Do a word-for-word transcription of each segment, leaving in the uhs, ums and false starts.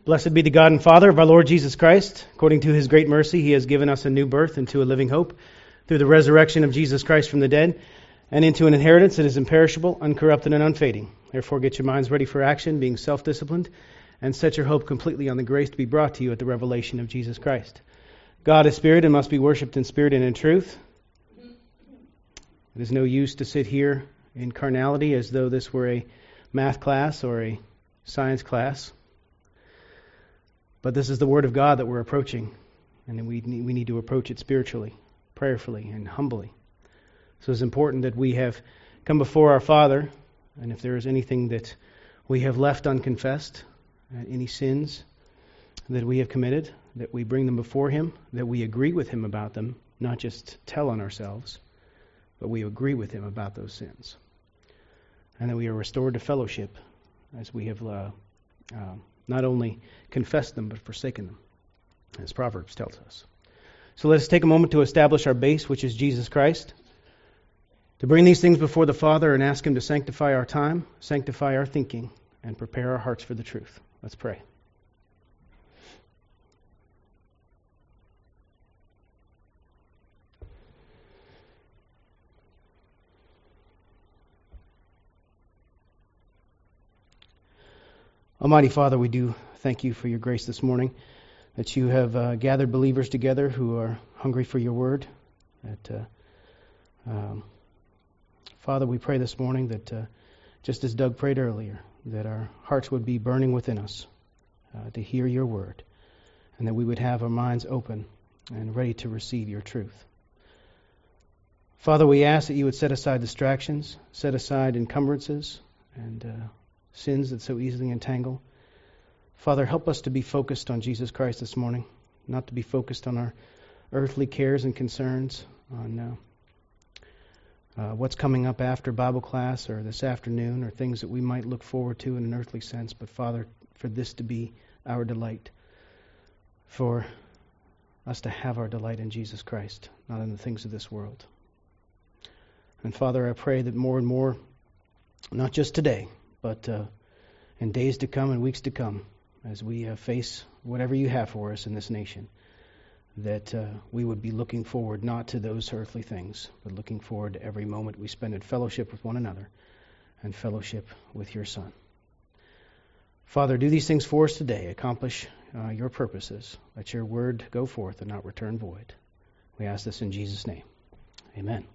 Blessed be the God and Father of our Lord Jesus Christ. According to his great mercy, he has given us a new birth into a living hope through the resurrection of Jesus Christ from the dead, and into an inheritance that is imperishable, uncorrupted, and unfading. Therefore get your minds ready for action, being self-disciplined, and set your hope completely on the grace to be brought to you at the revelation of Jesus Christ. God is spirit and must be worshipped in spirit and in truth. It is no use to sit here in carnality as though this were a math class or a science class. But this is the Word of God that we're approaching, and we need, we need to approach it spiritually, prayerfully, and humbly. So it's important that we have come before our Father, and if there is anything that we have left unconfessed, uh, any sins that we have committed, that we bring them before Him, that we agree with Him about them, not just tell on ourselves, but we agree with Him about those sins. And that we are restored to fellowship as we have uh, uh, not only confessed them, but forsaken them, as Proverbs tells us. So let us take a moment to establish our base, which is Jesus Christ, to bring these things before the Father and ask Him to sanctify our time, sanctify our thinking, and prepare our hearts for the truth. Let's pray. Almighty Father, we do thank you for your grace this morning, that you have uh, gathered believers together who are hungry for your word. That, uh, um, Father, we pray this morning that, uh, just as Doug prayed earlier, that our hearts would be burning within us uh, to hear your word, and that we would have our minds open and ready to receive your truth. Father, we ask that you would set aside distractions, set aside encumbrances, and uh, sins that so easily entangle. Father, help us to be focused on Jesus Christ this morning, not to be focused on our earthly cares and concerns, on uh, uh, what's coming up after Bible class or this afternoon, or things that we might look forward to in an earthly sense, but Father, for this to be our delight, for us to have our delight in Jesus Christ, not in the things of this world. And Father, I pray that more and more, not just today, but uh, in days to come and weeks to come, as we uh, face whatever you have for us in this nation, that uh, we would be looking forward not to those earthly things, but looking forward to every moment we spend in fellowship with one another and fellowship with your Son. Father, do these things for us today. Accomplish uh, your purposes. Let your word go forth and not return void. We ask this in Jesus' name. Amen.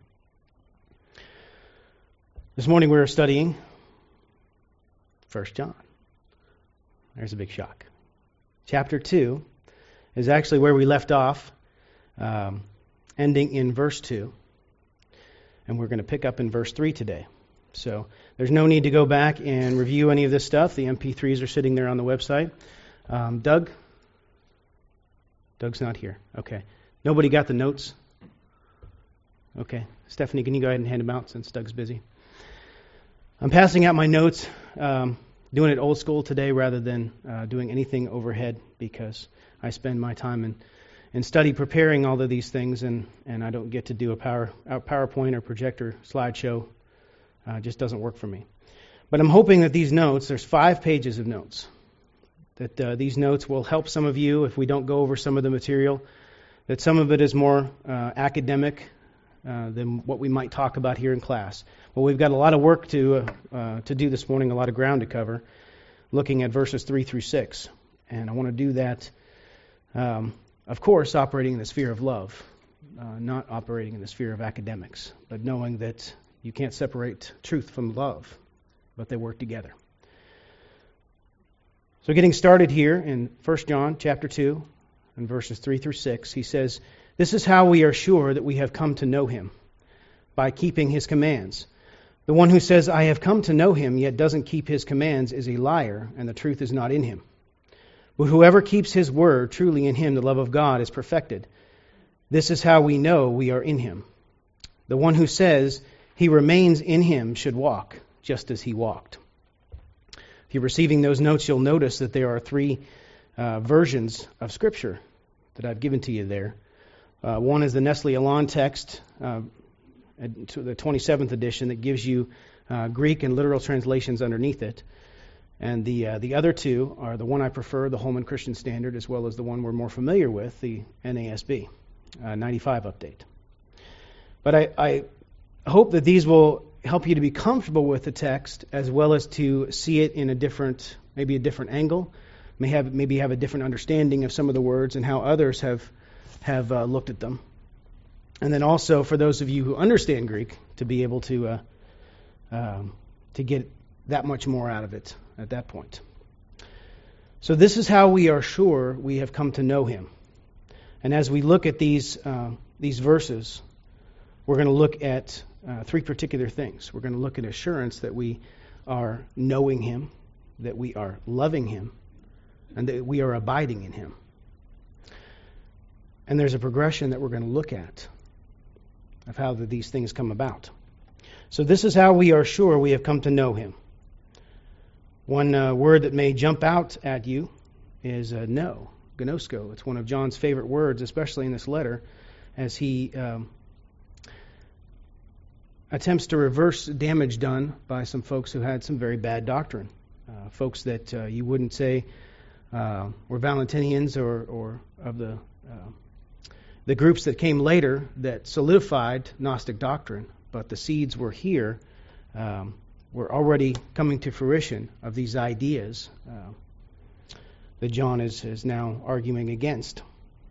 This morning we are studying First John. There's a big shock. Chapter two is actually where we left off, um, ending in verse two. And we're going to pick up in verse three today. So there's no need to go back and review any of this stuff. The M P threes are sitting there on the website. Um, Doug? Doug's not here. Okay. Nobody got the notes? Okay. Stephanie, can you go ahead and hand them out since Doug's busy? I'm passing out my notes, um, doing it old school today rather than uh, doing anything overhead, because I spend my time in, in study preparing all of these things, and, and I don't get to do a power a PowerPoint or projector slideshow. Uh, it just doesn't work for me. But I'm hoping that these notes, there's five pages of notes, that uh, these notes will help some of you if we don't go over some of the material, that some of it is more uh, academic Uh, than what we might talk about here in class. Well, we've got a lot of work to uh, uh, to do this morning, a lot of ground to cover, looking at verses three through six. And I want to do that, um, of course, operating in the sphere of love, uh, not operating in the sphere of academics, but knowing that you can't separate truth from love, but they work together. So getting started here in First John chapter two, and verses three through six, he says, "This is how we are sure that we have come to know him, by keeping his commands. The one who says, 'I have come to know him,' yet doesn't keep his commands is a liar, and the truth is not in him. But whoever keeps his word, truly in him the love of God is perfected. This is how we know we are in him. The one who says he remains in him should walk, just as he walked." If you're receiving those notes, you'll notice that there are three uh, versions of Scripture that I've given to you there. Uh, one is the Nestle Aland text, uh, to the twenty-seventh edition, that gives you uh, Greek and literal translations underneath it. And the uh, the other two are the one I prefer, the Holman Christian Standard, as well as the one we're more familiar with, the N A S B, uh, ninety-five update. But I, I hope that these will help you to be comfortable with the text, as well as to see it in a different, maybe a different angle, may have maybe have a different understanding of some of the words and how others have have uh, looked at them. And then also for those of you who understand Greek, to be able to uh, um, to get that much more out of it at that point. So this is how we are sure we have come to know him. And as we look at these uh, these verses, we're going to look at uh, three particular things. We're going to look at assurance that we are knowing him, that we are loving him, and that we are abiding in him. And there's a progression that we're going to look at of how the, these things come about. So this is how we are sure we have come to know him. One uh, word that may jump out at you is uh, know, gnosko. It's one of John's favorite words, especially in this letter, as he um, attempts to reverse damage done by some folks who had some very bad doctrine. Uh, folks that uh, you wouldn't say uh, were Valentinians or, or of the uh, the groups that came later that solidified Gnostic doctrine, but the seeds were here, um, were already coming to fruition of these ideas uh, that John is, is now arguing against.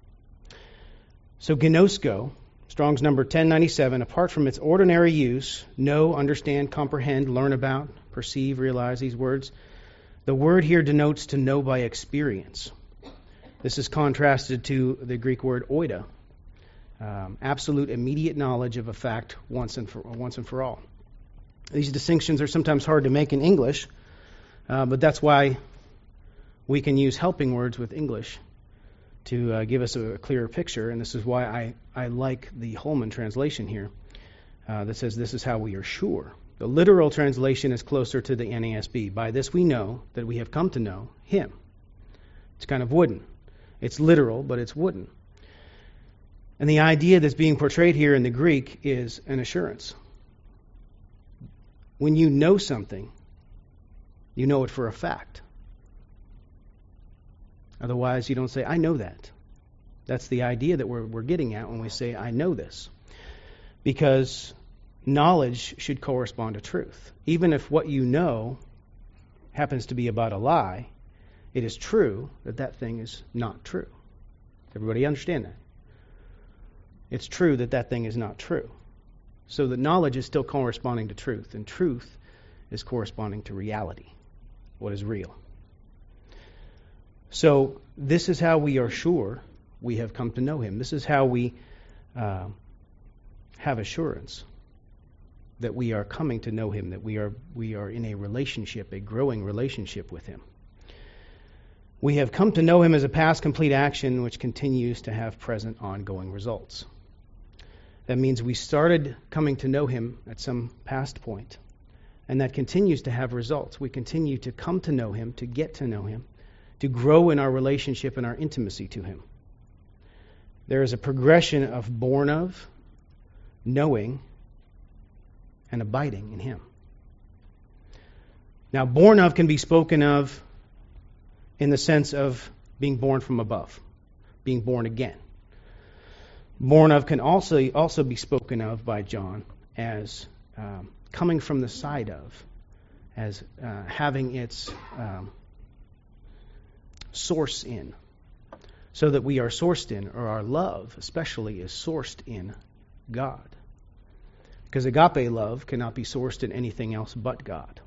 So gnosko, Strong's number ten ninety-seven, apart from its ordinary use, know, understand, comprehend, learn about, perceive, realize these words, the word here denotes to know by experience. This is contrasted to the Greek word oida, um, absolute immediate knowledge of a fact once and for once and for all. These distinctions are sometimes hard to make in English, uh, but that's why we can use helping words with English to uh, give us a clearer picture, and this is why I, I like the Holman translation here uh, that says this is how we are sure. The literal translation is closer to the N A S B. By this we know that we have come to know him. It's kind of wooden. It's literal, but it's wooden. And the idea that's being portrayed here in the Greek is an assurance. When you know something, you know it for a fact. Otherwise, you don't say, I know that. That's the idea that we're, we're getting at when we say, I know this. Because knowledge should correspond to truth. Even if what you know happens to be about a lie, it is true that that thing is not true. Everybody understand that? It's true that that thing is not true. So the knowledge is still corresponding to truth, and truth is corresponding to reality, what is real. So this is how we are sure we have come to know him. This is how we uh, have assurance that we are coming to know him, that we are we are in a relationship, a growing relationship with him. We have come to know him as a past complete action which continues to have present ongoing results. That means we started coming to know him at some past point, and that continues to have results. We continue to come to know him, to get to know him, to grow in our relationship and our intimacy to him. There is a progression of born of, knowing, and abiding in him. Now, born of can be spoken of in the sense of being born from above, being born again. Born of can also also be spoken of by John as um, coming from the side of, as uh, having its um, source in, so that we are sourced in, or our love especially is sourced in God. Because agape love cannot be sourced in anything else but God.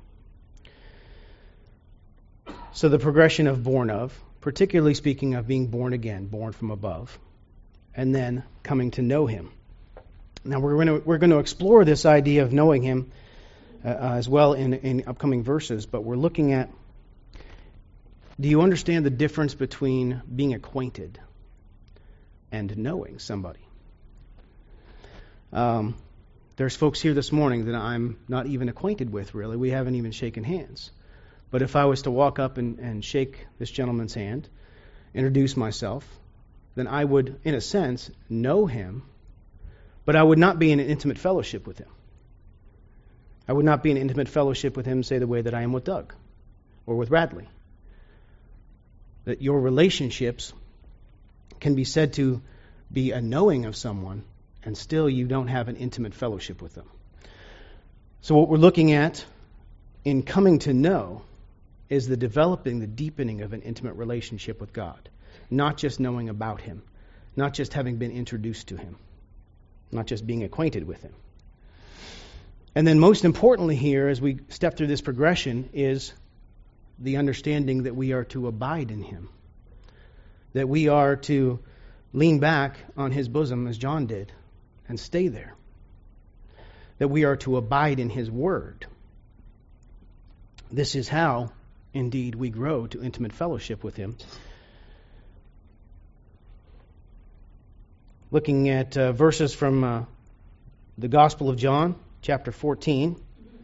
So the progression of born of, particularly speaking of being born again, born from above, and then coming to know him. Now we're going to we're going to explore this idea of knowing him uh, uh, as well in, in upcoming verses, but we're looking at, do you understand the difference between being acquainted and knowing somebody? Um, there's folks here this morning that I'm not even acquainted with, really. We haven't even shaken hands. But if I was to walk up and, and shake this gentleman's hand, introduce myself, then I would, in a sense, know him, but I would not be in an intimate fellowship with him. I would not be in an intimate fellowship with him, say, the way that I am with Doug. or with Radley. That your relationships can be said to be a knowing of someone, and still you don't have an intimate fellowship with them. So what we're looking at in coming to know is the developing, the deepening of an intimate relationship with God. Not just knowing about Him, not just having been introduced to Him, not just being acquainted with Him. And then most importantly here, as we step through this progression, is the understanding that we are to abide in Him. That we are to lean back on His bosom, as John did, and stay there. That we are to abide in His Word. This is how, indeed, we grow to intimate fellowship with Him. Looking at uh, verses from uh, the Gospel of John, chapter fourteen,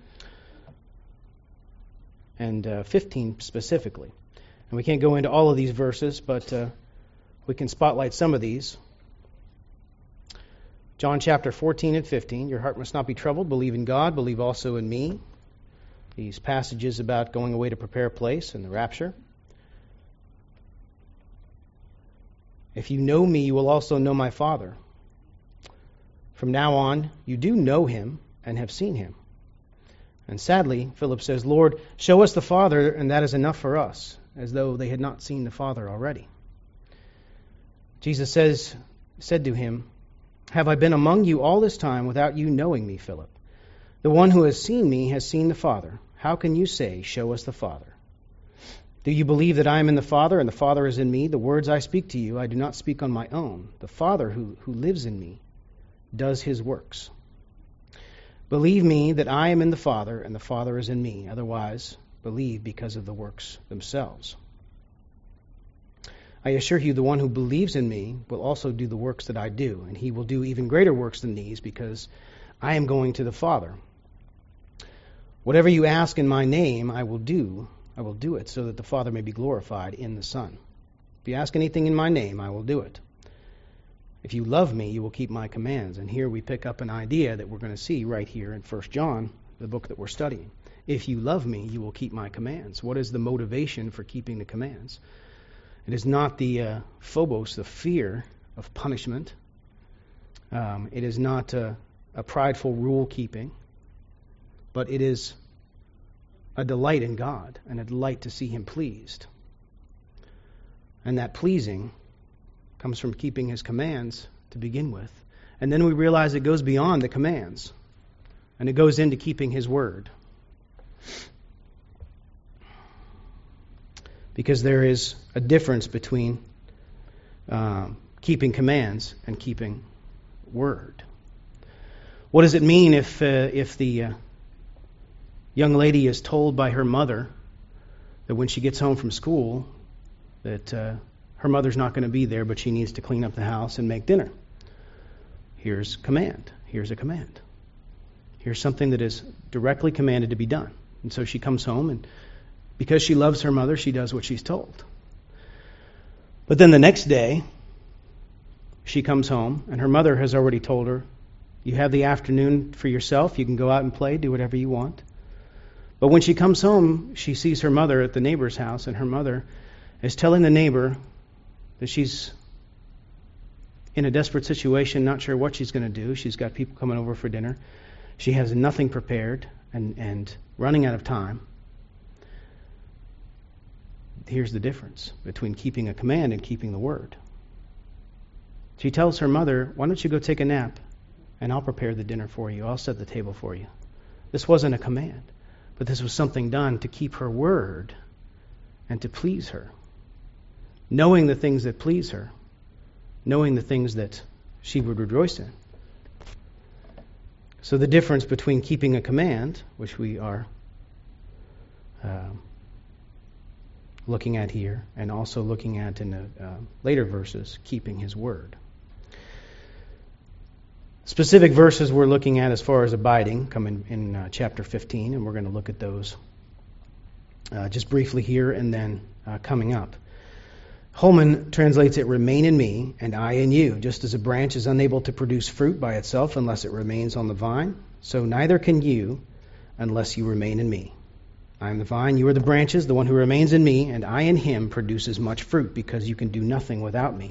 and uh, fifteen specifically. And we can't go into all of these verses, but uh, we can spotlight some of these. John chapter fourteen and fifteen, your heart must not be troubled. Believe in God, believe also in me. These passages about going away to prepare a place and the rapture. If you know me, you will also know my Father. From now on, you do know Him and have seen Him. And sadly, Philip says, Lord, show us the Father, and that is enough for us, as though they had not seen the Father already. Jesus says, said to him, have I been among you all this time without you knowing me, Philip? The one who has seen me has seen the Father. How can you say, show us the Father? Do you believe that I am in the Father, and the Father is in me? The words I speak to you, I do not speak on my own. The Father who, who lives in me does His works. Believe me that I am in the Father, and the Father is in me. Otherwise, believe because of the works themselves. I assure you, the one who believes in me will also do the works that I do, and he will do even greater works than these, because I am going to the Father. Whatever you ask in my name, I will do. I will do it, so that the Father may be glorified in the Son. If you ask anything in my name, I will do it. If you love me, you will keep my commands. And here we pick up an idea that we're going to see right here in First John, the book that we're studying. If you love me, you will keep my commands. What is the motivation for keeping the commands? It is not the uh, phobos, the fear of punishment. Um, it is not a, a prideful rule-keeping, but it is a delight in God and a delight to see Him pleased. And that pleasing comes from keeping His commands to begin with. And then we realize it goes beyond the commands, and it goes into keeping His word. Because there is a difference between uh, keeping commands and keeping word. What does it mean if uh, if the uh, young lady is told by her mother that when she gets home from school that uh, her mother's not going to be there, but she needs to clean up the house and make dinner? Here's command. Here's a command. Here's something that is directly commanded to be done. And so she comes home, and because she loves her mother, she does what she's told. But then the next day, she comes home, and her mother has already told her, you have the afternoon for yourself, you can go out and play, do whatever you want. But when she comes home, she sees her mother at the neighbor's house, and her mother is telling the neighbor that she's in a desperate situation, not sure what she's going to do. She's got people coming over for dinner. She has nothing prepared and, and running out of time. Here's the difference between keeping a command and keeping the word. She tells her mother, why don't you go take a nap, and I'll prepare the dinner for you. I'll set the table for you. This wasn't a command, but this was something done to keep her word and to please her. Knowing the things that please her, knowing the things that she would rejoice in. So the difference between keeping a command, which we are uh, looking at here, and also looking at in the uh, later verses, keeping His word. Specific verses we're looking at as far as abiding come in, in uh, chapter fifteen, and we're going to look at those uh, just briefly here and then uh, coming up. Holman translates it, remain in me and I in you. Just as a branch is unable to produce fruit by itself unless it remains on the vine, so neither can you unless you remain in me. I am the vine, you are the branches. The one who remains in me and I in him produces much fruit, because you can do nothing without me.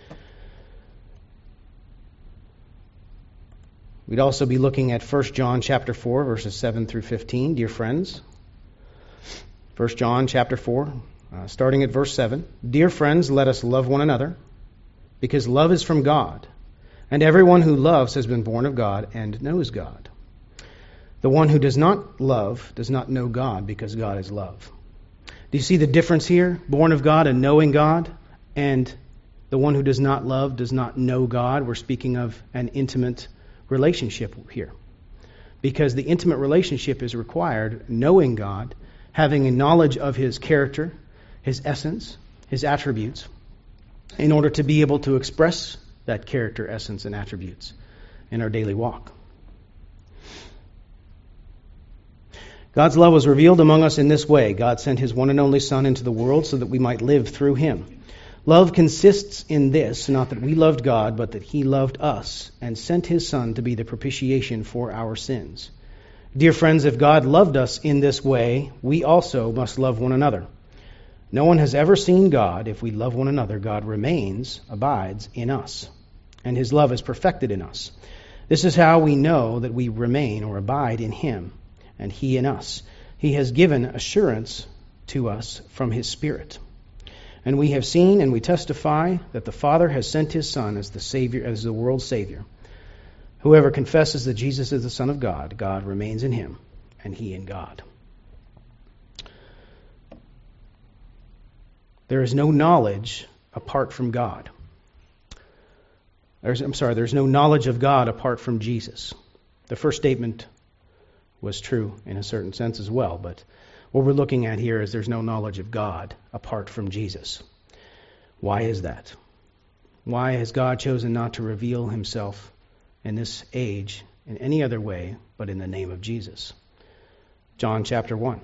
We'd also be looking at First John chapter four, verses seven through fifteen, dear friends. First John chapter four, uh, starting at verse seven. Dear friends, let us love one another, because love is from God. And everyone who loves has been born of God and knows God. The one who does not love does not know God, because God is love. Do you see the difference here? Born of God and knowing God, and the one who does not love does not know God. We're speaking of an intimate relationship here, because the intimate relationship is required knowing God, having a knowledge of his character, his essence, his attributes, in order to be able to express that character, essence, and attributes in our daily walk. God's love was revealed among us in this way. God sent his one and only Son into the world so that we might live through him. Love consists in this, not that we loved God, but that he loved us and sent his Son to be the propitiation for our sins. Dear friends, if God loved us in this way, we also must love one another. No one has ever seen God. If we love one another, God remains, abides in us, and his love is perfected in us. This is how we know that we remain or abide in him, and he in us. He has given assurance to us from his Spirit. And we have seen and we testify that the Father has sent his Son as the Savior, as the world's Savior. Whoever confesses that Jesus is the Son of God, God remains in him, and he in God. There is no knowledge apart from God. There's, I'm sorry, there's no knowledge of God apart from Jesus. The first statement was true in a certain sense as well, but what we're looking at here is there's no knowledge of God apart from Jesus. Why is that? Why has God chosen not to reveal himself in this age in any other way but in the name of Jesus? John chapter one.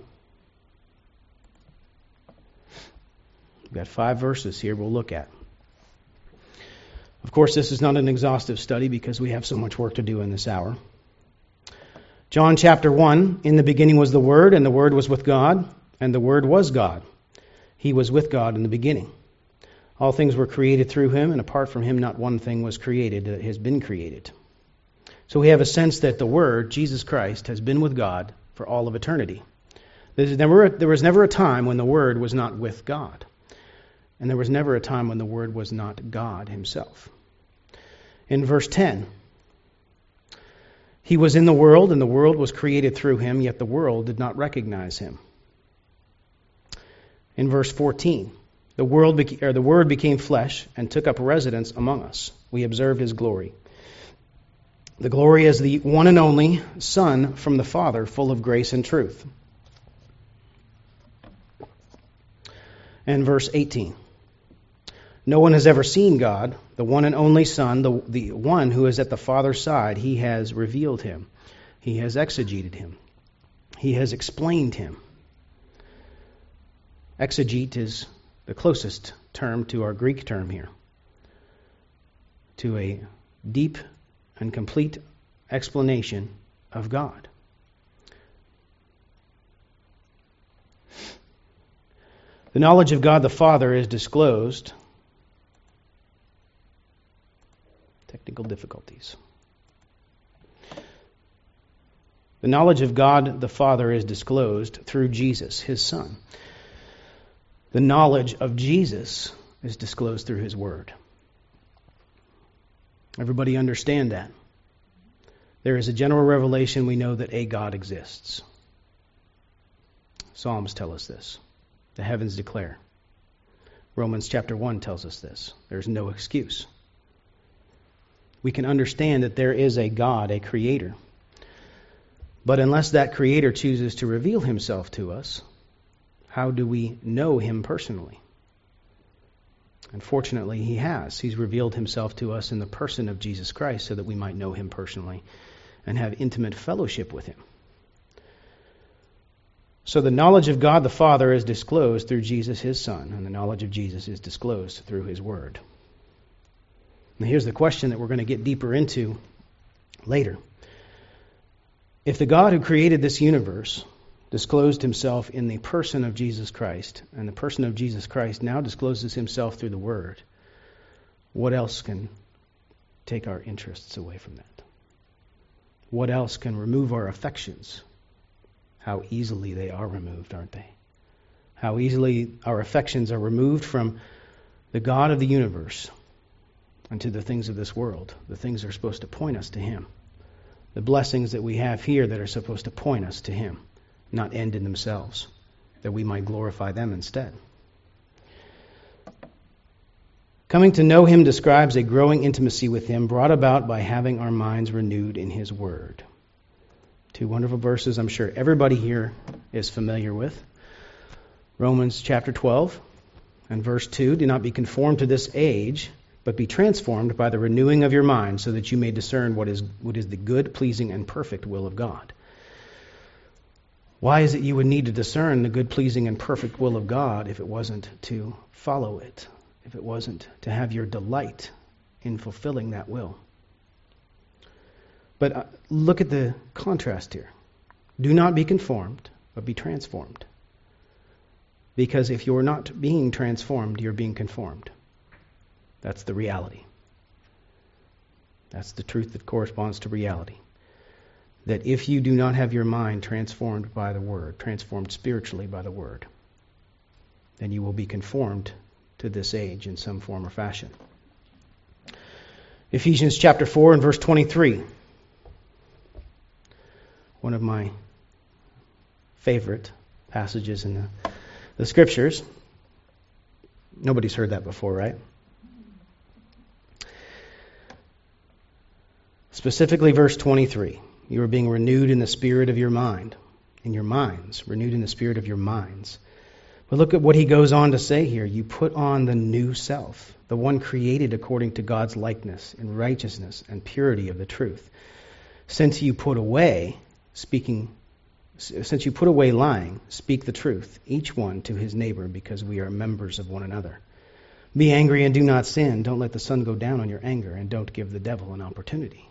We've got five verses here we'll look at. Of course, this is not an exhaustive study because we have so much work to do in this hour. John chapter one, in the beginning was the Word, and the Word was with God, and the Word was God. He was with God in the beginning. All things were created through him, and apart from him not one thing was created that has been created. So we have a sense that the Word, Jesus Christ, has been with God for all of eternity. There's never, there was never a time when the Word was not with God. And there was never a time when the Word was not God himself. In verse ten, he was in the world, and the world was created through him, yet the world did not recognize him. In verse fourteen, the, world beca- or the Word became flesh and took up residence among us. We observed his glory. The glory as the one and only Son from the Father, full of grace and truth. And verse eighteen. No one has ever seen God, the one and only Son, the, the one who is at the Father's side. He has revealed him. He has exegeted him. He has explained him. Exegete is the closest term to our Greek term here, to a deep and complete explanation of God. The knowledge of God the Father is disclosed. Technical difficulties. The knowledge of God the Father is disclosed through Jesus, his Son. The knowledge of Jesus is disclosed through his Word. Everybody understand that? There is a general revelation. We know that a God exists. Psalms tell us this. The heavens declare. Romans chapter one tells us this. There's no excuse. We can understand that there is a God, a creator. But unless that creator chooses to reveal himself to us, how do we know him personally? Unfortunately, he has. He's revealed himself to us in the person of Jesus Christ so that we might know him personally and have intimate fellowship with him. So the knowledge of God the Father is disclosed through Jesus, his Son, and the knowledge of Jesus is disclosed through his Word. Now here's the question that we're going to get deeper into later. If the God who created this universe disclosed himself in the person of Jesus Christ, and the person of Jesus Christ now discloses himself through the Word, what else can take our interests away from that? What else can remove our affections? How easily they are removed, aren't they? How easily our affections are removed from the God of the universe and to the things of this world, the things that are supposed to point us to Him. The blessings that we have here that are supposed to point us to Him, not end in themselves, that we might glorify them instead. Coming to know Him describes a growing intimacy with Him brought about by having our minds renewed in His Word. Two wonderful verses I'm sure everybody here is familiar with. Romans chapter twelve and verse two, do not be conformed to this age, but be transformed by the renewing of your mind, so that you may discern what is what is the good, pleasing, and perfect will of God. Why is it you would need to discern the good, pleasing, and perfect will of God if it wasn't to follow it, if it wasn't to have your delight in fulfilling that will? But uh, look at the contrast here. Do not be conformed, but be transformed. Because if you're not being transformed, you're being conformed. That's the reality. That's the truth that corresponds to reality. That if you do not have your mind transformed by the Word, transformed spiritually by the Word, then you will be conformed to this age in some form or fashion. Ephesians chapter four and verse twenty-three. One of my favorite passages in the, the Scriptures. Nobody's heard that before, right? Specifically verse twenty-three. You are being renewed in the spirit of your mind. In your minds. Renewed in the spirit of your minds. But look at what he goes on to say here. You put on the new self. The one created according to God's likeness in righteousness and purity of the truth. Since you put away speaking, since you put away lying, speak the truth, each one to his neighbor, because we are members of one another. Be angry and do not sin. Don't let the sun go down on your anger, and don't give the devil an opportunity.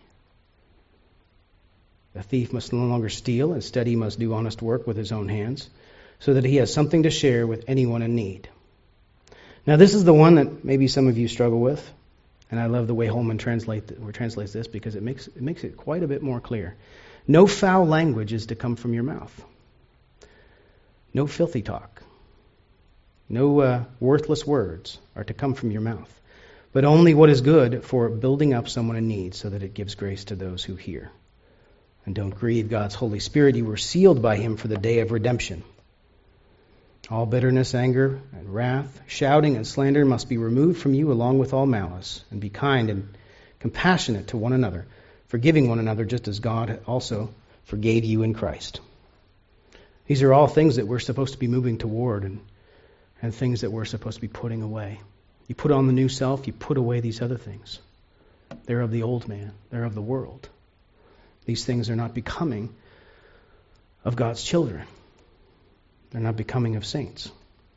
The thief must no longer steal. Instead, he must do honest work with his own hands, so that he has something to share with anyone in need. Now, this is the one that maybe some of you struggle with, and I love the way Holman translate, or translates this, because it makes, it makes it quite a bit more clear. No foul language is to come from your mouth. No filthy talk. No uh, worthless words are to come from your mouth, but only what is good for building up someone in need, so that it gives grace to those who hear. And don't grieve God's Holy Spirit. You were sealed by Him for the day of redemption. All bitterness, anger, and wrath, shouting and slander must be removed from you, along with all malice. And be kind and compassionate to one another, forgiving one another just as God also forgave you in Christ. These are all things that we're supposed to be moving toward, and, and things that we're supposed to be putting away. You put on the new self, you put away these other things. They're of the old man. They're of the world. These things are not becoming of God's children. They're not becoming of saints.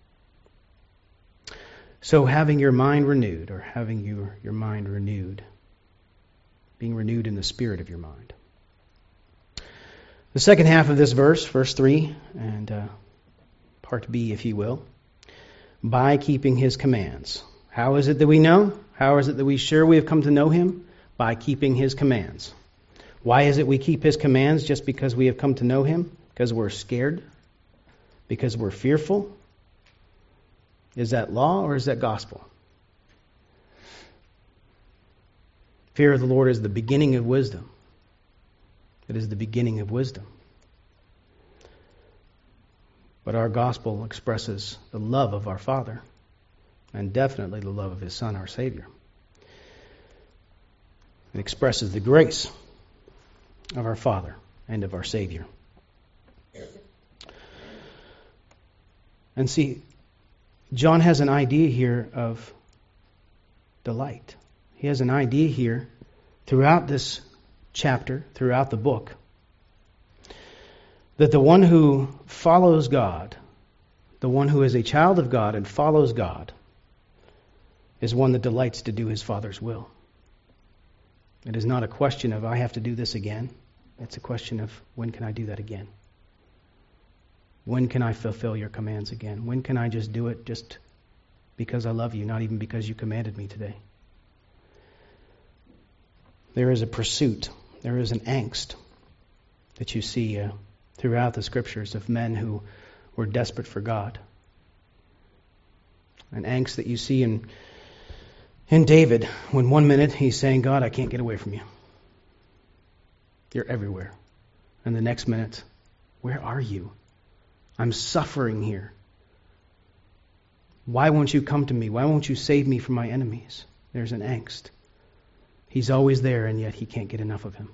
So having your mind renewed, or having your, your mind renewed, being renewed in the spirit of your mind. The second half of this verse, verse three, and uh, part B, if you will, by keeping His commands. How is it that we know? How is it that we sure we have come to know Him? By keeping His commands. Why is it we keep His commands? Just because we have come to know Him? Because we're scared? Because we're fearful? Is that law or is that gospel? Fear of the Lord is the beginning of wisdom. It is the beginning of wisdom. But our gospel expresses the love of our Father, and definitely the love of His Son, our Savior. It expresses the grace of our Father and of our Savior. And see, John has an idea here of delight. He has an idea here throughout this chapter, throughout the book, that the one who follows God, the one who is a child of God and follows God, is one that delights to do his Father's will. It is not a question of, I have to do this again. It's a question of, when can I do that again? When can I fulfill your commands again? When can I just do it just because I love you, not even because you commanded me today? There is a pursuit, there is an angst that you see uh, throughout the Scriptures of men who were desperate for God. An angst that you see in, in David, when one minute he's saying, God, I can't get away from you. You're everywhere. And the next minute, where are you? I'm suffering here. Why won't you come to me? Why won't you save me from my enemies? There's an angst. He's always there, and yet he can't get enough of him.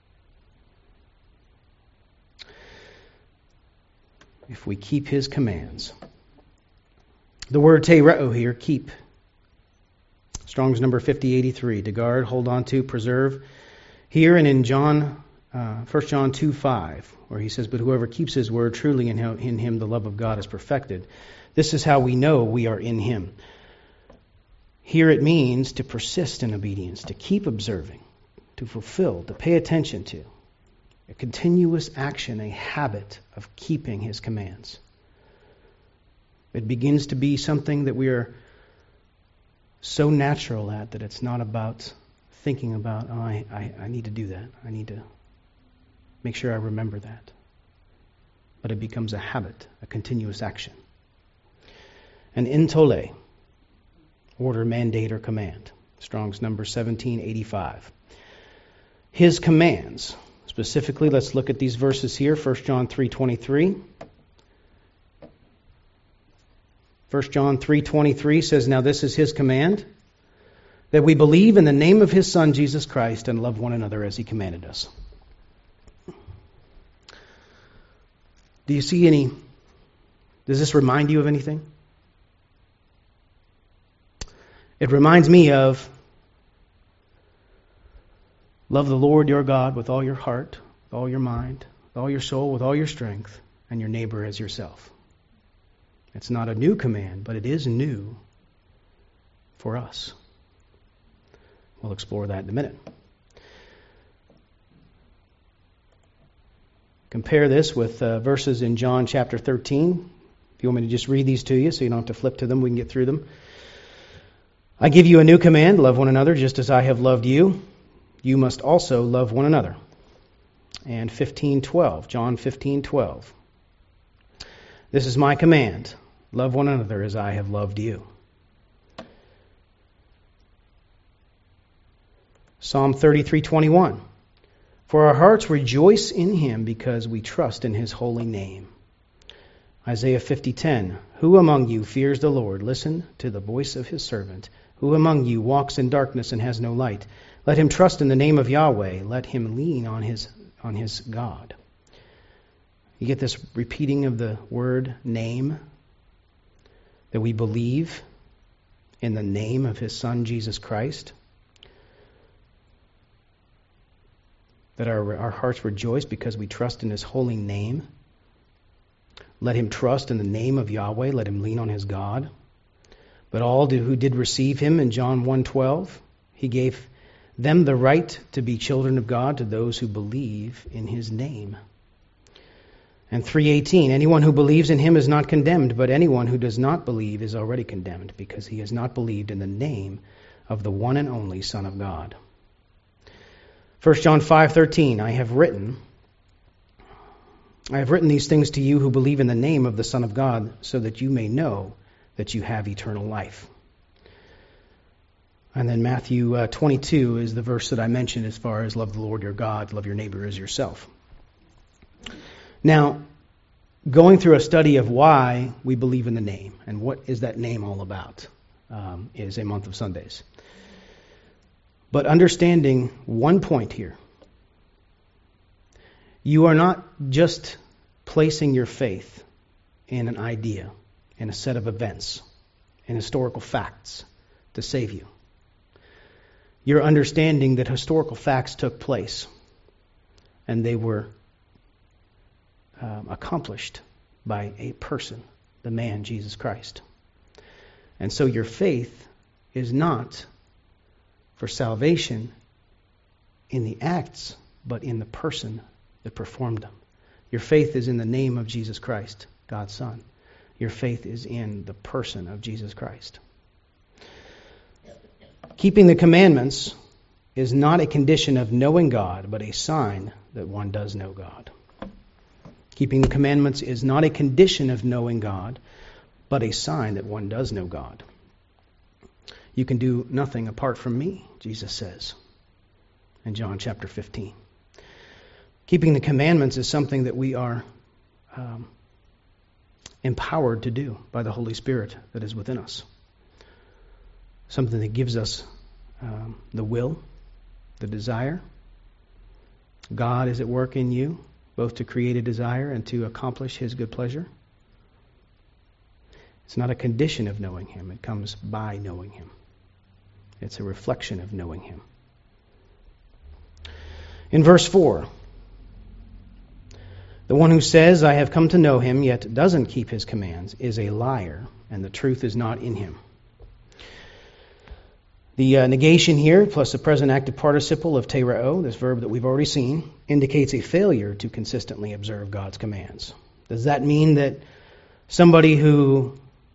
If we keep his commands. The word tereo here, keep. Strong's number fifty eighty-three, to guard, hold on to, preserve. Here and in John, uh, First John two five, where he says, but whoever keeps his word, truly in him, in him the love of God is perfected. This is how we know we are in him. Here it means to persist in obedience, to keep observing, to fulfill, to pay attention to. A continuous action, a habit of keeping his commands. It begins to be something that we are so natural at that it's not about thinking about, oh, I, I, I need to do that. I need to make sure I remember that. But it becomes a habit, a continuous action. An intole, order, mandate, or command. Strong's number seventeen eighty-five. His commands. Specifically, let's look at these verses here. First John three twenty-three. First John three twenty-three says, now this is his command, that we believe in the name of his Son, Jesus Christ, and love one another as he commanded us. Do you see any, does this remind you of anything? It reminds me of love the Lord your God with all your heart, with all your mind, with all your soul, with all your strength, and your neighbor as yourself. It's not a new command, but it is new for us. We'll explore that in a minute. Compare this with uh, verses in John chapter thirteen. If you want me to just read these to you so you don't have to flip to them, we can get through them. I give you a new command, love one another just as I have loved you. You must also love one another. And fifteen twelve, John fifteen twelve. This is my command, love one another as I have loved you. Psalm thirty-three twenty-one. For our hearts rejoice in him because we trust in his holy name. Isaiah fifty ten. Who among you fears the Lord? Listen to the voice of his servant. Who among you walks in darkness and has no light? Let him trust in the name of Yahweh. Let him lean on his on his God. You get this repeating of the word name, that we believe in the name of his Son, Jesus Christ. That our, our hearts rejoice because we trust in his holy name. Let him trust in the name of Yahweh. Let him lean on his God. But all who did receive him in John one twelve, he gave them the right to be children of God to those who believe in his name. And three eighteen, anyone who believes in him is not condemned, but anyone who does not believe is already condemned because he has not believed in the name of the one and only Son of God. First John five thirteen, I have written, I have written these things to you who believe in the name of the Son of God, so that you may know that you have eternal life. And then Matthew uh, twenty-two is the verse that I mentioned as far as love the Lord your God, love your neighbor as yourself. Now, going through a study of why we believe in the name and what is that name all about um, is a month of Sundays. But understanding one point here. You are not just placing your faith in an idea, in a set of events, in historical facts to save you. You're understanding that historical facts took place and they were um, accomplished by a person, the man, Jesus Christ. And so your faith is not for salvation in the acts, but in the person that performed them. Your faith is in the name of Jesus Christ, God's Son. Your faith is in the person of Jesus Christ. Keeping the commandments is not a condition of knowing God, but a sign that one does know God. Keeping the commandments is not a condition of knowing God, but a sign that one does know God. You can do nothing apart from me, Jesus says in John chapter fifteen. Keeping the commandments is something that we are um, empowered to do by the Holy Spirit that is within us. Something that gives us um, the will, the desire. God is at work in you, both to create a desire and to accomplish His good pleasure. It's not a condition of knowing Him. It comes by knowing Him. It's a reflection of knowing Him. In verse four, the one who says, I have come to know Him, yet doesn't keep His commands, is a liar, and the truth is not in him. The uh, negation here, plus the present active participle of terao, this verb that we've already seen, indicates a failure to consistently observe God's commands. Does that mean that somebody who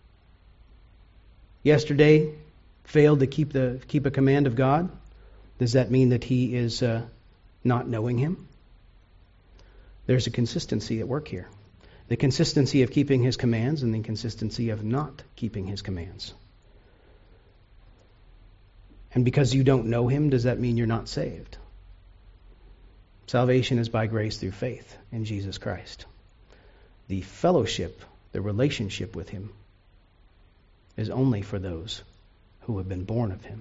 yesterday failed to keep the keep a command of God, does that mean that he is uh, not knowing Him? There's a consistency at work here. The consistency of keeping His commands and the consistency of not keeping His commands. And because you don't know Him, does that mean you're not saved? Salvation is by grace through faith in Jesus Christ. The fellowship, the relationship with Him, is only for those who have been born of Him.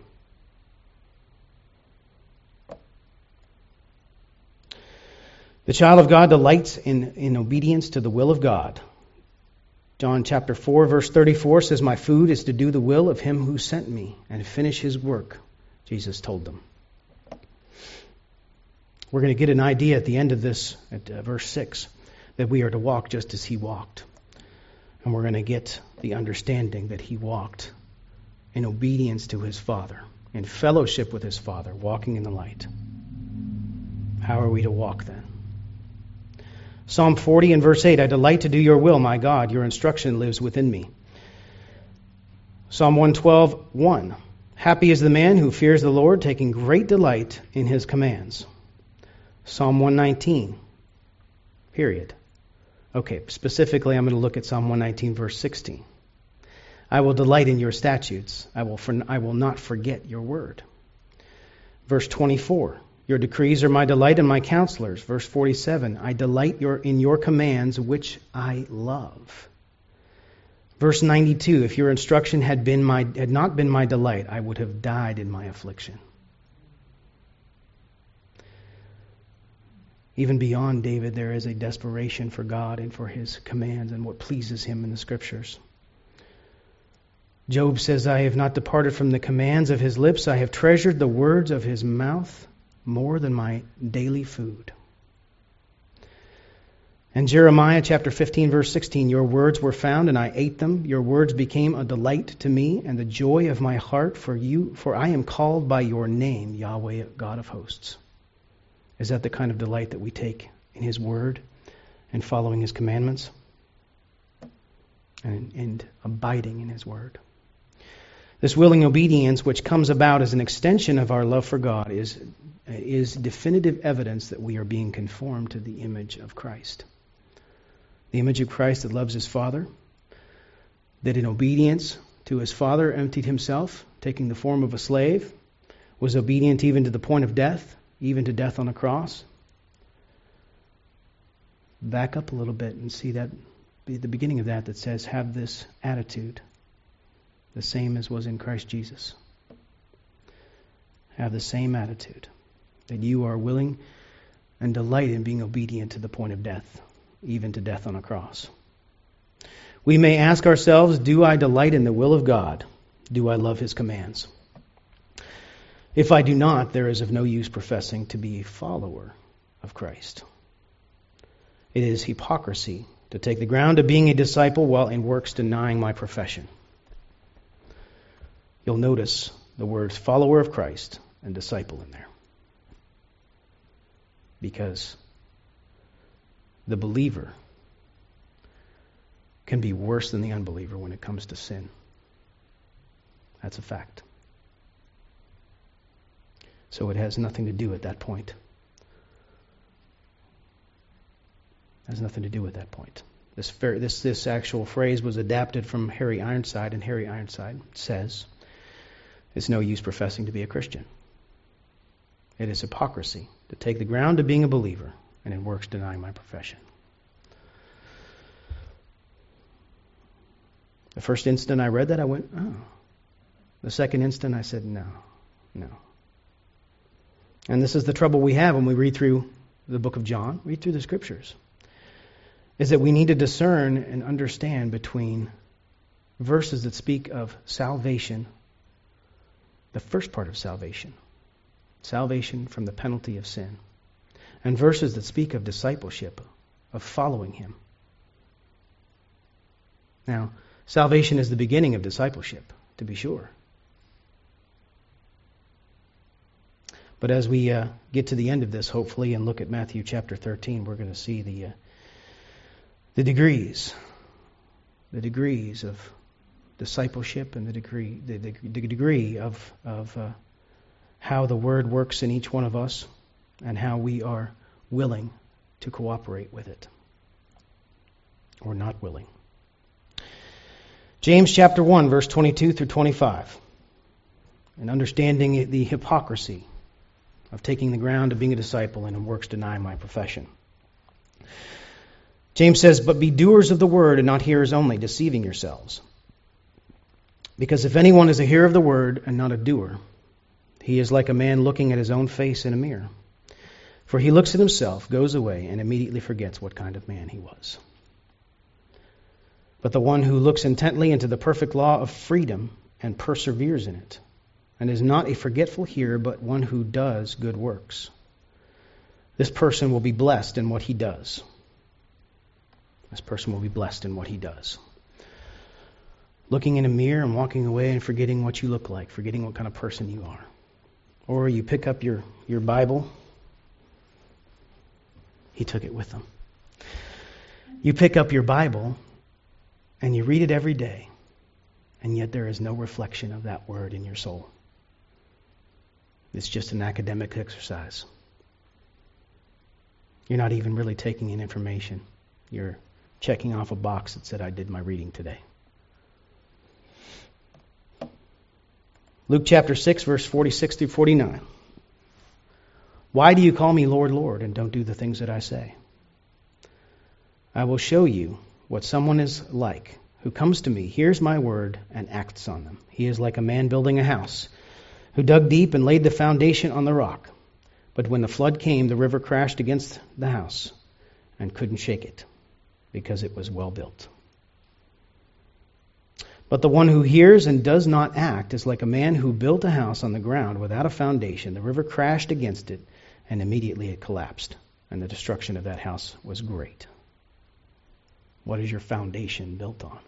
The child of God delights in, in obedience to the will of God. John chapter four, verse thirty-four says, my food is to do the will of Him who sent me and finish His work, Jesus told them. We're going to get an idea at the end of this, at uh, verse six, that we are to walk just as He walked. And we're going to get the understanding that He walked in obedience to His Father, in fellowship with His Father, walking in the light. How are we to walk then? Psalm forty and verse eight, I delight to do your will, my God. Your instruction lives within me. Psalm one twelve, one, happy is the man who fears the Lord, taking great delight in His commands. Psalm one nineteen, period. Okay, specifically I'm going to look at Psalm one nineteen, verse sixteen. I will delight in your statutes. I will, for, I will not forget your word. Verse twenty-four, your decrees are my delight and my counselors. Verse forty-seven, I delight your, in your commands, which I love. Verse ninety-two, if your instruction had been my had not been my delight, I would have died in my affliction. Even beyond David, there is a desperation for God and for His commands and what pleases Him in the Scriptures. Job says, I have not departed from the commands of His lips. I have treasured the words of His mouth more than my daily food. And Jeremiah chapter fifteen, verse sixteen, your words were found and I ate them. Your words became a delight to me and the joy of my heart for you, for I am called by your name, Yahweh, God of hosts. Is that the kind of delight that we take in His word and following His commandments and, and abiding in His word? This willing obedience, which comes about as an extension of our love for God, is, is definitive evidence that we are being conformed to the image of Christ. The image of Christ that loves His Father, that in obedience to His Father emptied Himself, taking the form of a slave, was obedient even to the point of death, even to death on a cross. Back up a little bit and see that the beginning of that that says, have this attitude, the same as was in Christ Jesus. Have the same attitude, that you are willing and delight in being obedient to the point of death, even to death on a cross. We may ask ourselves, do I delight in the will of God? Do I love His commands? If I do not, there is of no use professing to be a follower of Christ. It is hypocrisy to take the ground of being a disciple while in works denying my profession. You'll notice the words follower of Christ and disciple in there. Because the believer can be worse than the unbeliever when it comes to sin. That's a fact. So it has nothing to do at that point. It has nothing to do with that point. This, this, this actual phrase was adapted from Harry Ironside, and Harry Ironside says, it's no use professing to be a Christian. It is hypocrisy to take the ground of being a believer and in works deny my profession. The first instant I read that, I went, oh. The second instant, I said, no, no. And this is the trouble we have when we read through the book of John, read through the scriptures, is that we need to discern and understand between verses that speak of salvation, the first part of salvation, salvation from the penalty of sin, and verses that speak of discipleship, of following him. Now, salvation is the beginning of discipleship, to be sure. But as we uh, get to the end of this, hopefully, and look at Matthew chapter thirteen, we're going to see the uh, the degrees, the degrees of discipleship, and the degree, the, the, the degree of of uh, how the Word works in each one of us, and how we are willing to cooperate with it, or not willing. James chapter one, verse twenty-two through twenty-five, and understanding the hypocrisy of taking the ground of being a disciple and in works deny my profession. James says, but be doers of the word and not hearers only, deceiving yourselves. Because if anyone is a hearer of the word and not a doer, he is like a man looking at his own face in a mirror. For he looks at himself, goes away, and immediately forgets what kind of man he was. But the one who looks intently into the perfect law of freedom and perseveres in it, and is not a forgetful hearer, but one who does good works, this person will be blessed in what he does. This person will be blessed in what he does. Looking in a mirror and walking away and forgetting what you look like, forgetting what kind of person you are. Or you pick up your, your Bible. He took it with him. You pick up your Bible and you read it every day, and yet there is no reflection of that word in your soul. It's just an academic exercise. You're not even really taking in information. You're checking off a box that said, I did my reading today. Luke chapter six, verse forty-six through forty-nine. Why do you call me Lord, Lord, and don't do the things that I say? I will show you what someone is like who comes to me, hears my word, and acts on them. He is like a man building a house, who dug deep and laid the foundation on the rock. But when the flood came, the river crashed against the house and couldn't shake it, because it was well built. But the one who hears and does not act is like a man who built a house on the ground without a foundation. The river crashed against it, and immediately it collapsed, and the destruction of that house was great. What is your foundation built on?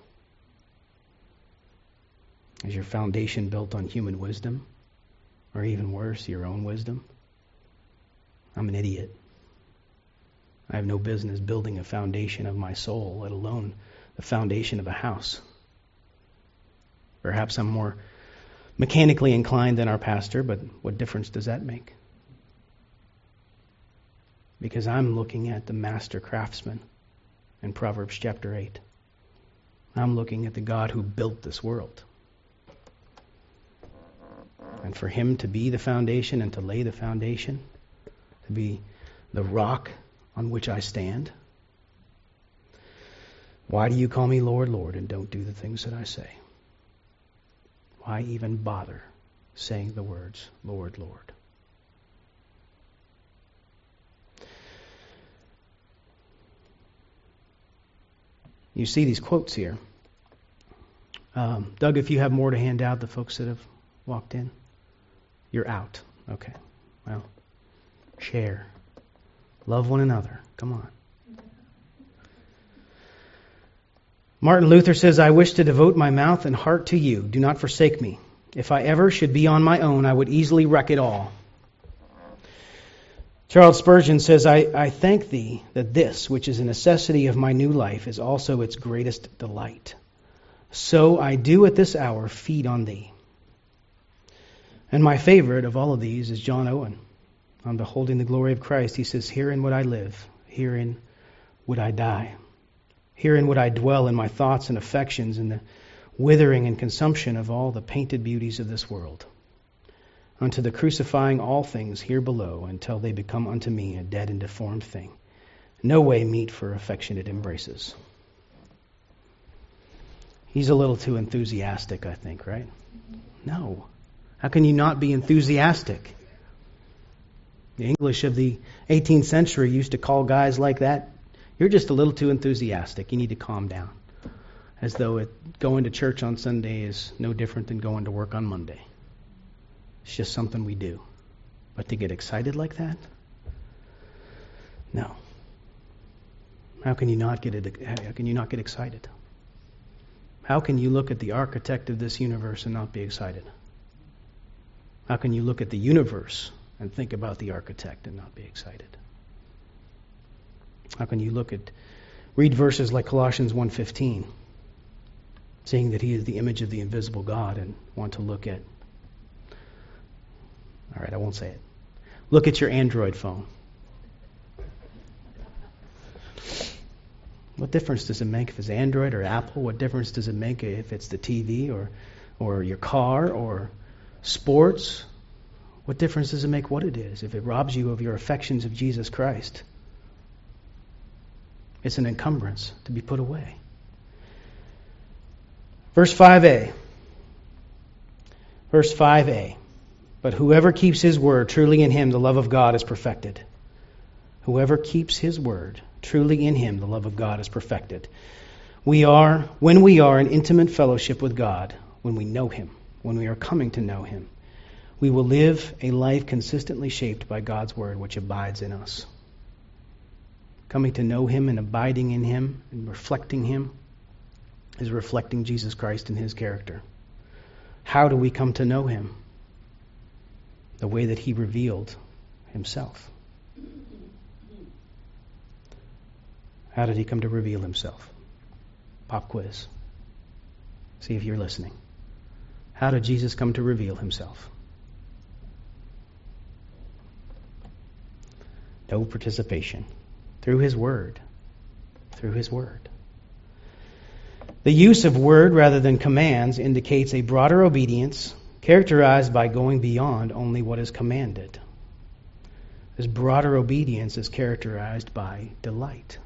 Is your foundation built on human wisdom? Or even worse, your own wisdom? I'm an idiot. I have no business building a foundation of my soul, let alone the foundation of a house. Perhaps I'm more mechanically inclined than our pastor, but what difference does that make? Because I'm looking at the master craftsman in Proverbs chapter eight. I'm looking at the God who built this world. And for him to be the foundation and to lay the foundation, to be the rock on which I stand. Why do you call me Lord, Lord, and don't do the things that I say? Why even bother saying the words, Lord, Lord? You see these quotes here. Um, Doug, if you have more to hand out, the folks that have walked in, you're out. Okay. Well, share. Love one another. Come on. Martin Luther says, I wish to devote my mouth and heart to you. Do not forsake me. If I ever should be on my own, I would easily wreck it all. Charles Spurgeon says, I, I thank thee that this, which is a necessity of my new life, is also its greatest delight. So I do at this hour feed on thee. And my favorite of all of these is John Owen. On beholding the glory of Christ, he says, herein would I live, herein would I die. Herein would I dwell in my thoughts and affections, in the withering and consumption of all the painted beauties of this world, unto the crucifying all things here below, until they become unto me a dead and deformed thing, no way meet for affectionate embraces. He's a little too enthusiastic, I think, right? No. How can you not be enthusiastic? The English of the eighteenth century used to call guys like that, you're just a little too enthusiastic. You need to calm down. As though it, going to church on Sunday is no different than going to work on Monday. It's just something we do. But to get excited like that? No. How can you not get it, how can you not get excited? How can you look at the architect of this universe and not be excited? How can you look at the universe and think about the architect and not be excited? How can you look at, read verses like Colossians one fifteen, saying that he is the image of the invisible God, and want to look at, all right, I won't say it. Look at your Android phone. What difference does it make if it's Android or Apple? What difference does it make if it's the T V or, or your car or sports? What difference does it make what it is if it robs you of your affections of Jesus Christ? It's an encumbrance to be put away. Verse five a. Verse five a. But whoever keeps his word, truly in him the love of God is perfected. Whoever keeps his word, truly in him the love of God is perfected. We are, when we are in intimate fellowship with God, when we know him, when we are coming to know him, we will live a life consistently shaped by God's word, which abides in us. Coming to know him and abiding in him and reflecting him is reflecting Jesus Christ and his character. How do we come to know him? The way that he revealed himself. How did he come to reveal himself? Pop quiz. See if you're listening. How did Jesus come to reveal himself? No participation. Through his word. Through his word. The use of word rather than commands indicates a broader obedience characterized by going beyond only what is commanded. This broader obedience is characterized by delight.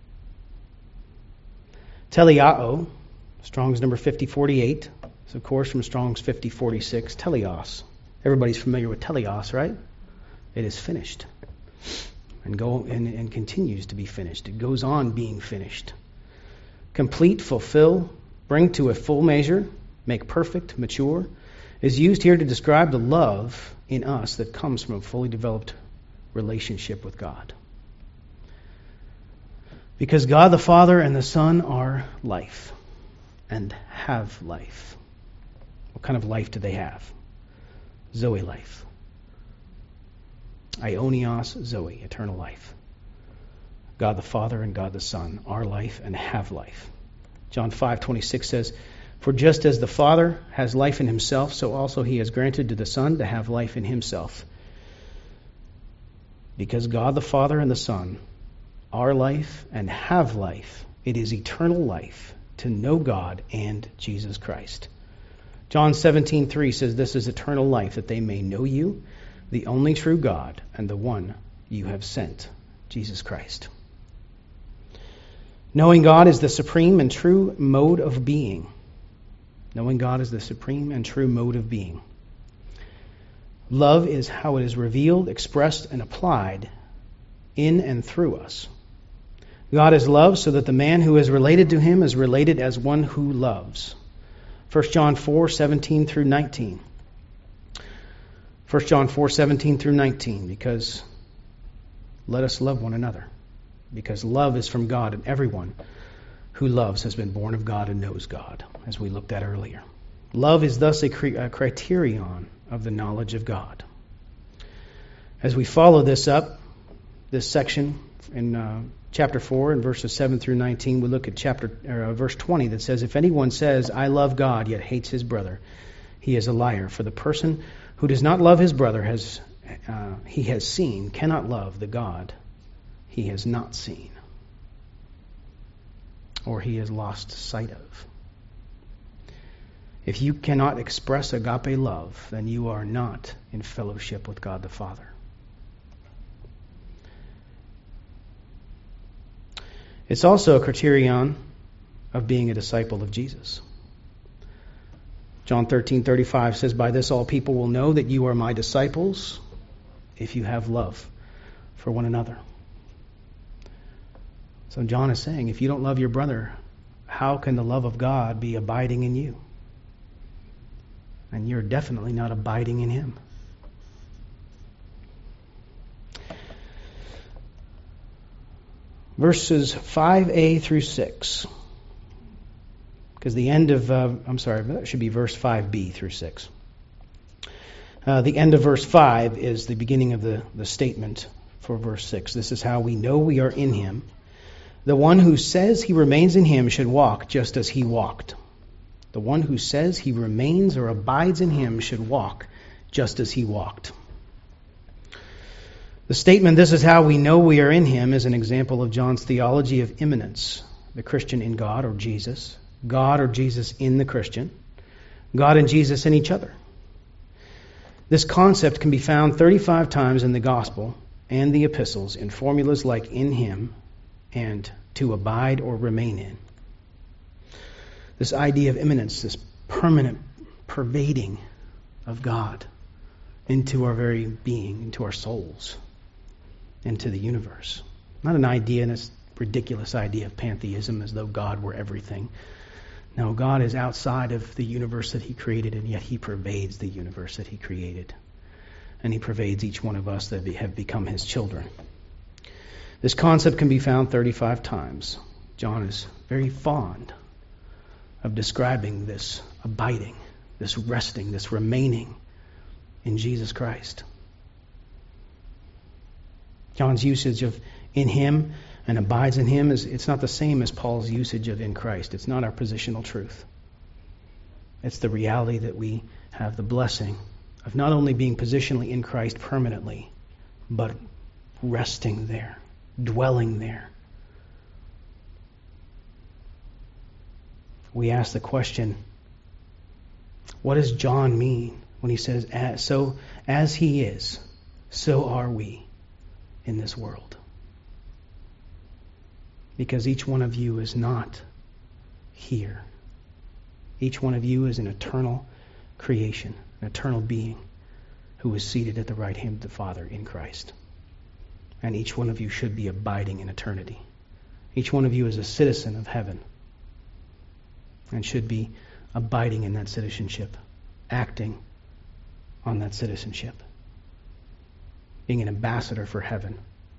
Teleao, Strong's number fifty forty-eight, is of course from Strong's fifty forty-six, teleos. Everybody's familiar with teleos, right? It is finished. And go and, and continues to be finished. It goes on being finished. Complete, fulfill, bring to a full measure, make perfect, mature, is used here to describe the love in us that comes from a fully developed relationship with God. Because God the Father and the Son are life and have life. What kind of life do they have? Zoe life. Ionios Zoe, eternal life. God the Father and God the Son are life and have life. John five twenty-six says, for just as the Father has life in himself, so also he has granted to the Son to have life in himself. Because God the Father and the Son are life and have life, it is eternal life to know God and Jesus Christ. John seventeen three says, this is eternal life, that they may know you, the only true God, and the one you have sent, Jesus Christ. Knowing God is the supreme and true mode of being. Knowing God is the supreme and true mode of being. Love is how it is revealed, expressed, and applied in and through us. God is love, so that the man who is related to him is related as one who loves. First John four seventeen through nineteen. First John four seventeen through nineteen, because let us love one another. Because love is from God, and everyone who loves has been born of God and knows God, as we looked at earlier. Love is thus a, cri- a criterion of the knowledge of God. As we follow this up, this section in uh, chapter four and verses seven through nineteen. We look at chapter or, uh, verse twenty that says, "If anyone says, 'I love God,' yet hates his brother, he is a liar. For the person who does not love his brother has uh, he has seen cannot love the God he has not seen, or he has lost sight of." If you cannot express agape love, then you are not in fellowship with God the Father. It's also a criterion of being a disciple of Jesus. John thirteen thirty-five says, "By this all people will know that you are my disciples, if you have love for one another." So John is saying, if you don't love your brother, how can the love of God be abiding in you? And you're definitely not abiding in him. Verses five a through six. Because the end of, uh, I'm sorry, that should be verse five b through six. Uh, the end of verse five is the beginning of the, the statement for verse six. This is how we know we are in him. The one who says he remains in him should walk just as he walked. The one who says he remains or abides in him should walk just as he walked. The statement, "This is how we know we are in him," is an example of John's theology of immanence. The Christian in God or Jesus. God or Jesus in the Christian. God and Jesus in each other. This concept can be found thirty-five times in the Gospel and the epistles in formulas like "in him" and "to abide or remain in." This idea of immanence, this permanent pervading of God into our very being, into our souls, into the universe. Not an idea, this ridiculous idea of pantheism as though God were everything. No, God is outside of the universe that he created, and yet he pervades the universe that he created. And he pervades each one of us that have become his children. This concept can be found thirty-five times. John is very fond of describing this abiding, this resting, this remaining in Jesus Christ. John's usage of "in him" and "abides in him" is it's not the same as Paul's usage of "in Christ." It's not our positional truth. It's the reality that we have the blessing of not only being positionally in Christ permanently, but resting there, dwelling there. We ask the question, what does John mean when he says, as, so as he is, so are we in this world? Because each one of you is not here. Each one of you is an eternal creation, an eternal being who is seated at the right hand of the Father in Christ. And each one of you should be abiding in eternity. Each one of you is a citizen of heaven and should be abiding in that citizenship, acting on that citizenship, being an ambassador for heaven.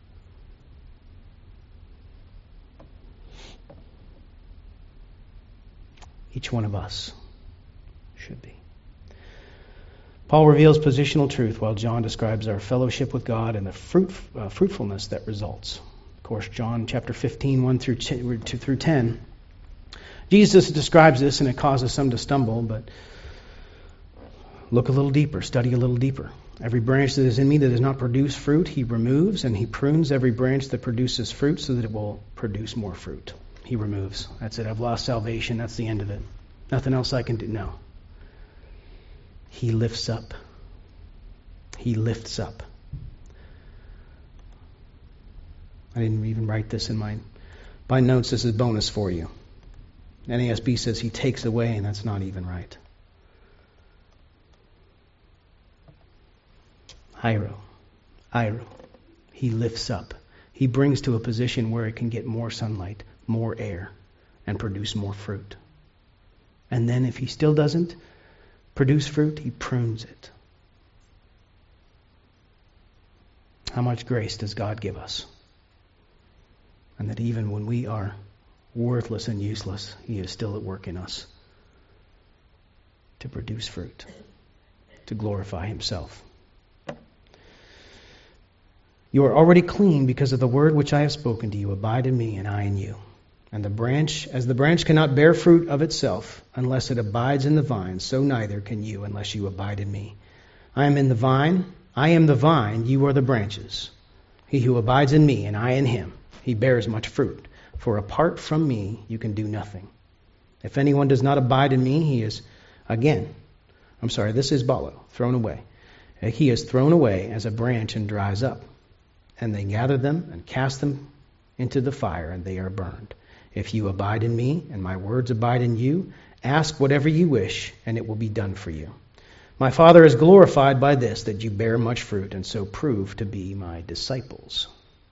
Each one of us should be. Paul reveals positional truth while John describes our fellowship with God and the fruit, uh, fruitfulness that results. Of course, John chapter fifteen, one through ten. Jesus describes this and it causes some to stumble, but look a little deeper, study a little deeper. Every branch that is in me that does not produce fruit, he removes, and he prunes every branch that produces fruit so that it will produce more fruit. He removes. That's it. I've lost salvation. That's the end of it. Nothing else I can do. No. He lifts up. He lifts up. I didn't even write this in my, my notes. This is bonus for you. N A S B says he takes away, and that's not even right. Iro. Iro. He lifts up. He brings to a position where it can get more sunlight, more air, and produce more fruit. And then if he still doesn't produce fruit, he prunes it. How much grace does God give us? And that even when we are worthless and useless, he is still at work in us to produce fruit, to glorify himself. You are already clean because of the word which I have spoken to you. Abide in me, and I in you. And the branch, as the branch cannot bear fruit of itself unless it abides in the vine, so neither can you unless you abide in me. I am in the vine, I am the vine, you are the branches. He who abides in me, and I in him, he bears much fruit. For apart from me, you can do nothing. If anyone does not abide in me, he is, again, I'm sorry, this is balo, thrown away. He is thrown away as a branch and dries up. And they gather them and cast them into the fire, and they are burned. If you abide in me, and my words abide in you, ask whatever you wish, and it will be done for you. My Father is glorified by this, that you bear much fruit, and so prove to be my disciples.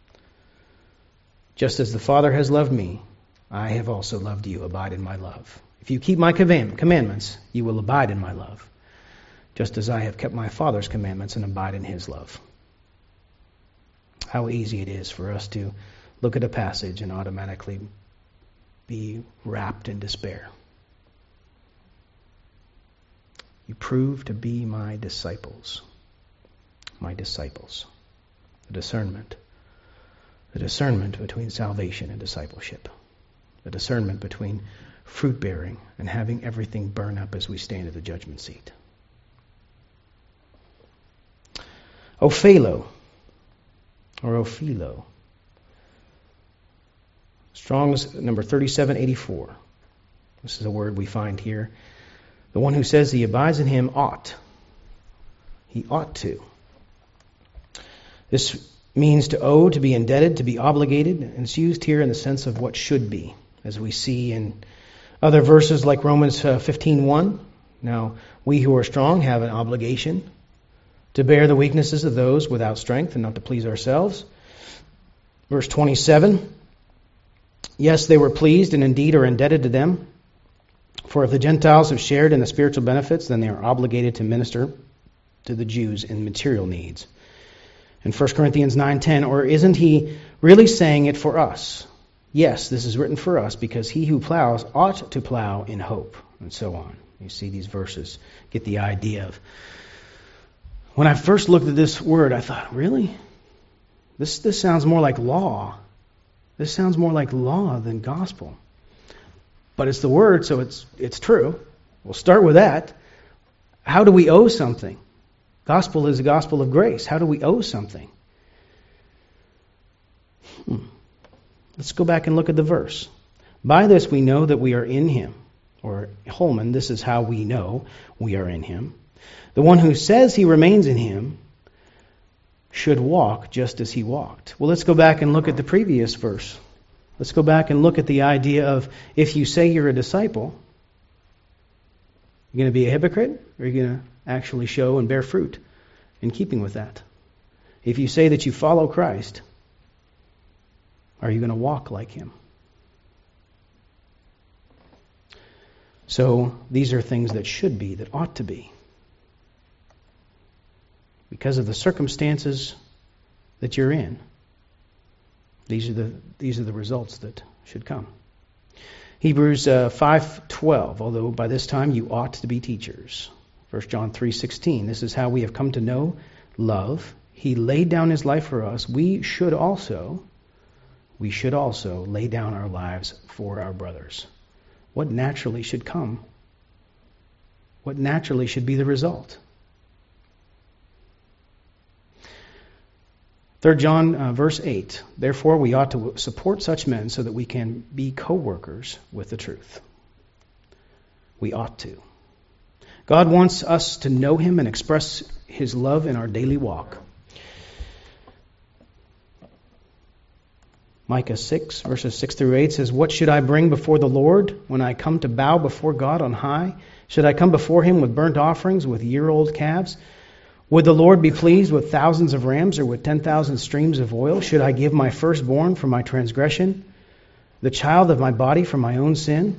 Just as the Father has loved me, I have also loved you. Abide in my love. If you keep my commandments, you will abide in my love, just as I have kept my Father's commandments and abide in his love. How easy it is for us to look at a passage and automatically be wrapped in despair. You prove to be my disciples. My disciples. The discernment. The discernment between salvation and discipleship. The discernment between fruit bearing and having everything burn up as we stand at the judgment seat. Ophelo, or Ophilo. Strong's number thirty-seven eighty-four. This is a word we find here. The one who says he abides in him ought. He ought to. This means to owe, to be indebted, to be obligated, and it's used here in the sense of what should be, as we see in other verses like Romans fifteen one. Now, we who are strong have an obligation to bear the weaknesses of those without strength and not to please ourselves. Verse twenty-seven. Yes, they were pleased and indeed are indebted to them. For if the Gentiles have shared in the spiritual benefits, then they are obligated to minister to the Jews in material needs. In First Corinthians nine ten, or isn't he really saying it for us? Yes, this is written for us, because he who plows ought to plow in hope, and so on. You see these verses, get the idea of. When I first looked at this word, I thought, really? This this sounds more like law. This sounds more like law than gospel. But it's the word, so it's it's true. We'll start with that. How do we owe something? Gospel is the gospel of grace. How do we owe something? Hmm. Let's go back and look at the verse. By this we know that we are in him. Or Holman, this is how we know we are in him. The one who says he remains in him should walk just as he walked. Well, let's go back and look at the previous verse. Let's go back and look at the idea of if you say you're a disciple, you're going to be a hypocrite, or you're going to actually show and bear fruit in keeping with that? If you say that you follow Christ, are you going to walk like him? So these are things that should be, that ought to be. Because of the circumstances that you're in, these are the these are the results that should come. Hebrews uh, five twelve. Although by this time you ought to be teachers. First John three sixteen. This is how we have come to know love. He laid down his life for us. We should also we should also lay down our lives for our brothers. What naturally should come? What naturally should be the result? Third John uh, verse eight. Therefore we ought to support such men so that we can be co-workers with the truth. We ought to. God wants us to know him and express his love in our daily walk. Micah six verses six through eight says, what should I bring before the Lord when I come to bow before God on high? Should I come before him with burnt offerings, with year-old calves? Would the Lord be pleased with thousands of rams or with ten thousand streams of oil? Should I give my firstborn for my transgression, the child of my body for my own sin?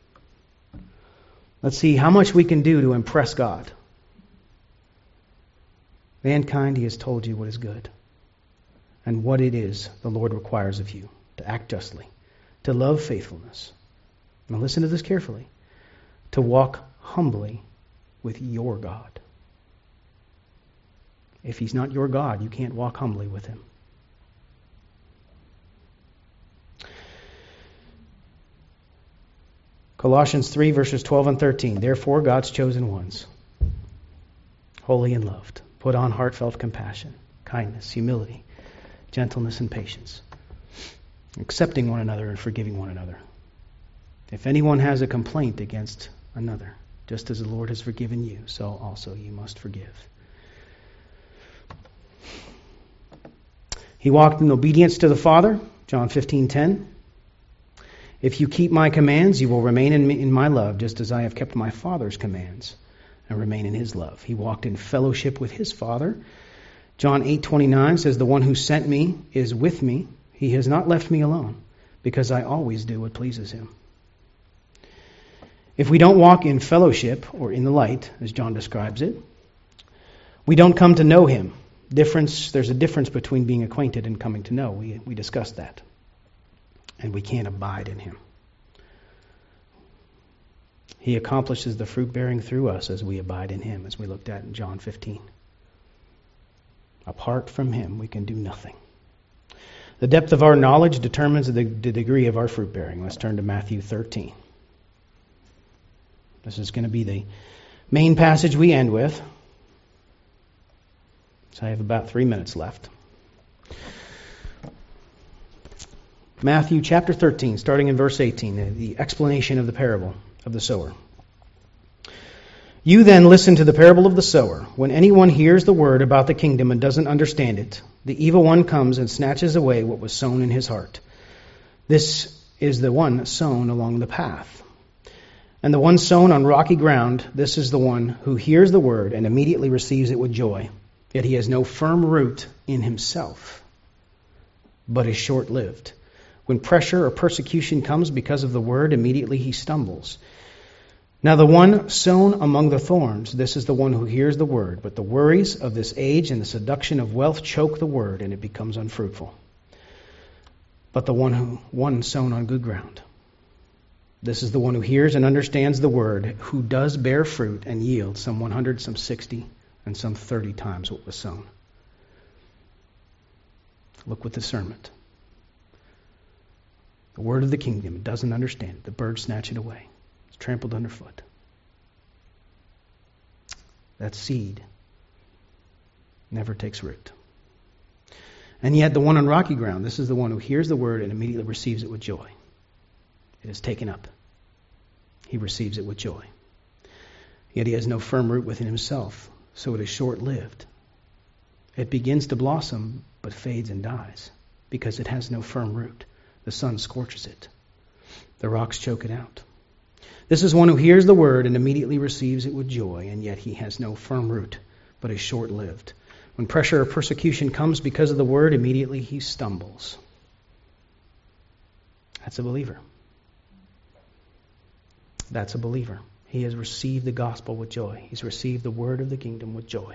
Let's see how much we can do to impress God. Mankind, he has told you what is good and what it is the Lord requires of you: to act justly, to love faithfulness. Now listen to this carefully. To walk humbly with your God. If he's not your God, you can't walk humbly with him. Colossians three, verses twelve and thirteen. Therefore, God's chosen ones, holy and loved, put on heartfelt compassion, kindness, humility, gentleness, and patience, accepting one another and forgiving one another. If anyone has a complaint against another, just as the Lord has forgiven you, so also you must forgive. He walked in obedience to the Father, John fifteen ten. If you keep my commands, you will remain in, me, in my love, just as I have kept my Father's commands and remain in his love. He walked in fellowship with his Father. John eight twenty-nine says, the one who sent me is with me. He has not left me alone, because I always do what pleases him. If we don't walk in fellowship, or in the light, as John describes it, we don't come to know him. Difference. There's a difference between being acquainted and coming to know. We, we discussed that. And we can't abide in him. He accomplishes the fruit bearing through us as we abide in him, as we looked at in John fifteen. Apart from him, we can do nothing. The depth of our knowledge determines the, the degree of our fruit bearing. Let's turn to Matthew thirteen. This is going to be the main passage we end with. So I have about three minutes left. Matthew chapter thirteen, starting in verse eighteen, the explanation of the parable of the sower. You then listen to the parable of the sower. When anyone hears the word about the kingdom and doesn't understand it, the evil one comes and snatches away what was sown in his heart. This is the one sown along the path. And the one sown on rocky ground, this is the one who hears the word and immediately receives it with joy. Yet he has no firm root in himself, but is short-lived. When pressure or persecution comes because of the word, immediately he stumbles. Now the one sown among the thorns, this is the one who hears the word, but the worries of this age and the seduction of wealth choke the word, and it becomes unfruitful. But the one who one sown on good ground, this is the one who hears and understands the word, who does bear fruit and yield some one hundred, some sixty, and some thirty times what was sown. Look with discernment. The word of the kingdom, it doesn't understand it. The birds snatch it away. It's trampled underfoot. That seed never takes root. And yet the one on rocky ground, this is the one who hears the word and immediately receives it with joy. It is taken up. He receives it with joy. Yet he has no firm root within himself, so it is short-lived. It begins to blossom, but fades and dies, because it has no firm root. The sun scorches it. The rocks choke it out. This is one who hears the word and immediately receives it with joy, and yet he has no firm root, but is short-lived. When pressure or persecution comes because of the word, immediately he stumbles. That's a believer. That's a believer. He has received the gospel with joy. He's received the word of the kingdom with joy.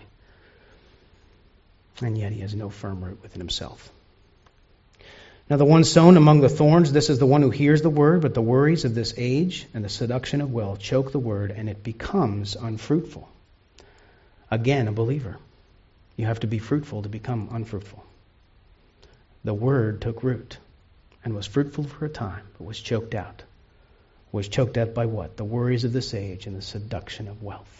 And yet he has no firm root within himself. Now the one sown among the thorns, this is the one who hears the word, but the worries of this age and the seduction of wealth choke the word, and it becomes unfruitful. Again, a believer. You have to be fruitful to become unfruitful. The word took root and was fruitful for a time, but was choked out. Was choked out by what? The worries of this age and the seduction of wealth.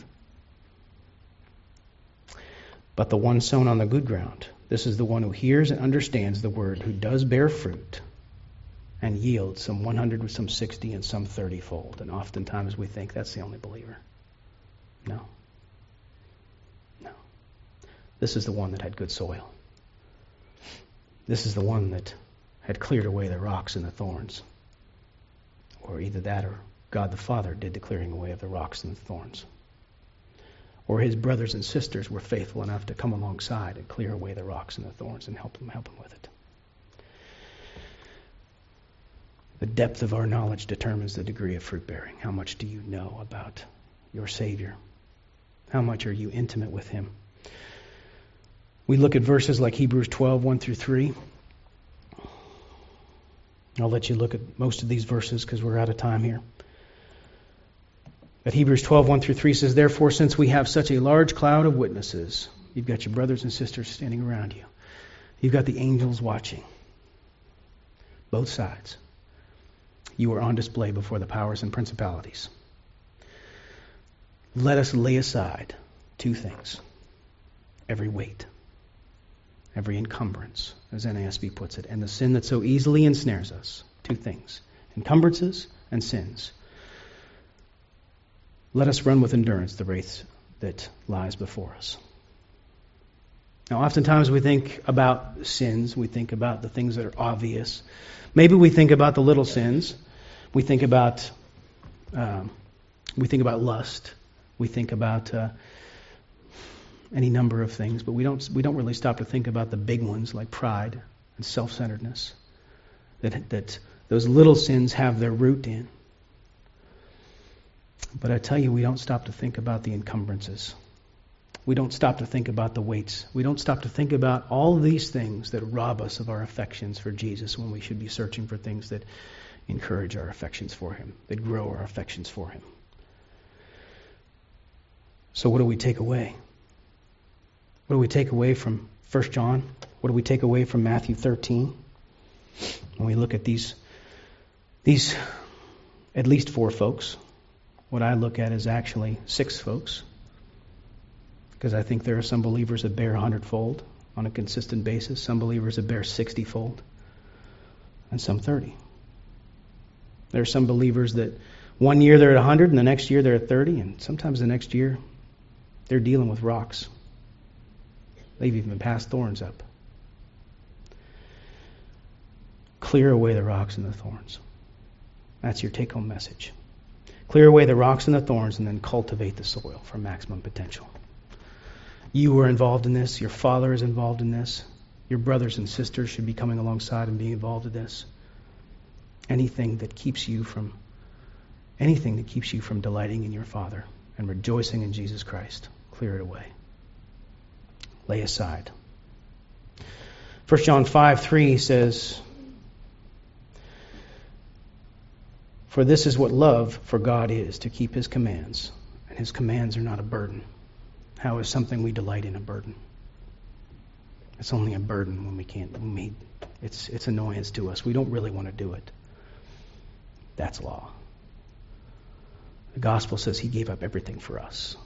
But the one sown on the good ground, this is the one who hears and understands the word, who does bear fruit and yields some one hundred, some sixty, and some thirty fold. And oftentimes we think that's the only believer. No. No. This is the one that had good soil. This is the one that had cleared away the rocks and the thorns. Or either that or God the Father did the clearing away of the rocks and the thorns. Or his brothers and sisters were faithful enough to come alongside and clear away the rocks and the thorns and help him, help him with it. The depth of our knowledge determines the degree of fruit bearing. How much do you know about your Savior? How much are you intimate with him? We look at verses like Hebrews twelve, one through three. I'll let you look at most of these verses because we're out of time here. But Hebrews twelve, one through three says, therefore, since we have such a large cloud of witnesses, you've got your brothers and sisters standing around you. You've got the angels watching. Both sides. you are on display before the powers and principalities. Let us lay aside two things. Every weight, every encumbrance, as N A S B puts it, and the sin that so easily ensnares us. Two things. Encumbrances and sins. Let us run with endurance the race that lies before us. Now, oftentimes we think about sins. We think about the things that are obvious. Maybe we think about the little sins. We think about um, we think about lust. We think about uh, any number of things, but we don't we don't really stop to think about the big ones like pride and self-centeredness that that those little sins have their root in. But I tell you, we don't stop to think about the encumbrances. We don't stop to think about the weights. We don't stop to think about all these things that rob us of our affections for Jesus when we should be searching for things that encourage our affections for Him, that grow our affections for Him. So what do we take away? What do we take away from First John? What do we take away from Matthew thirteen? When we look at these, these at least four folks, what I look at is actually six folks. Because I think there are some believers that bear a hundredfold on a consistent basis, some believers that bear sixty-fold, and some thirty. There are some believers that one year they're at a hundred, and the next year they're at thirty, and sometimes the next year they're dealing with rocks. They've even passed thorns up. Clear away the rocks and the thorns. That's your take-home message. Clear away the rocks and the thorns, and then cultivate the soil for maximum potential. You are involved in this. Your father is involved in this. Your brothers and sisters should be coming alongside and being involved in this. Anything that keeps you from, anything that keeps you from delighting in your Father and rejoicing in Jesus Christ, clear it away. Lay aside. First John five three says, "For this is what love for God is, to keep His commands, and His commands are not a burden." How is something we delight in a burden? It's only a burden when we can't. When we, it's it's annoyance to us. We don't really want to do it. That's law. The gospel says He gave up everything for us.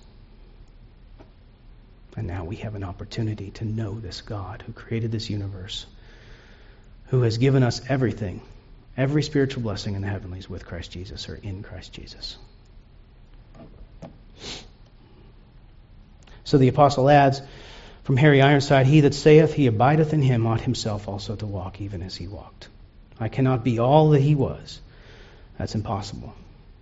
And now we have an opportunity to know this God who created this universe, who has given us everything, every spiritual blessing in the heavenlies with Christ Jesus, or in Christ Jesus. So the apostle adds, from Harry Ironside, "He that saith he abideth in Him ought himself also to walk even as He walked." I cannot be all that He was. That's impossible.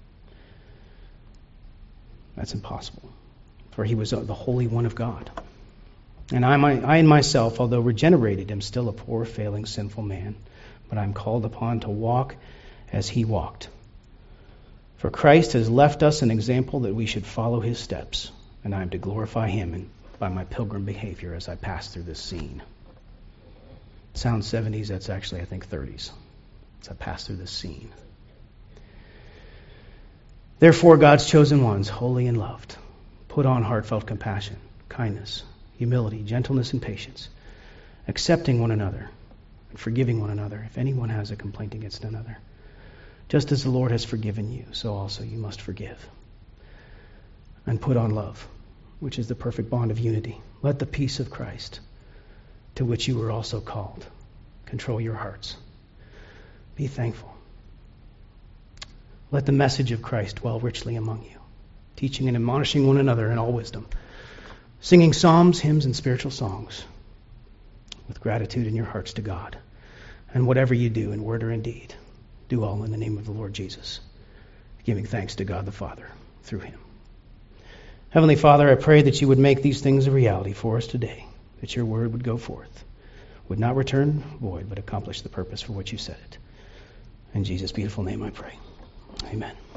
That's impossible. For He was the Holy One of God. And I, my, I in myself, although regenerated, am still a poor, failing, sinful man. But I am called upon to walk as He walked. For Christ has left us an example that we should follow His steps. And I am to glorify Him in, by my pilgrim behavior as I pass through this scene. It sounds seventies, that's actually, I think, thirties. As I pass through this scene. Therefore, God's chosen ones, holy and loved, put on heartfelt compassion, kindness, humility, gentleness, and patience, accepting one another and forgiving one another if anyone has a complaint against another. Just as the Lord has forgiven you, so also you must forgive. And put on love, which is the perfect bond of unity. Let the peace of Christ, to which you were also called, control your hearts. Be thankful. Let the message of Christ dwell richly among you, teaching and admonishing one another in all wisdom, singing psalms, hymns, and spiritual songs, with gratitude in your hearts to God. And whatever you do in word or in deed, do all in the name of the Lord Jesus, giving thanks to God the Father through Him. Heavenly Father, I pray that you would make these things a reality for us today, that your word would go forth, would not return void, but accomplish the purpose for which you said it. In Jesus' beautiful name I pray. Amen.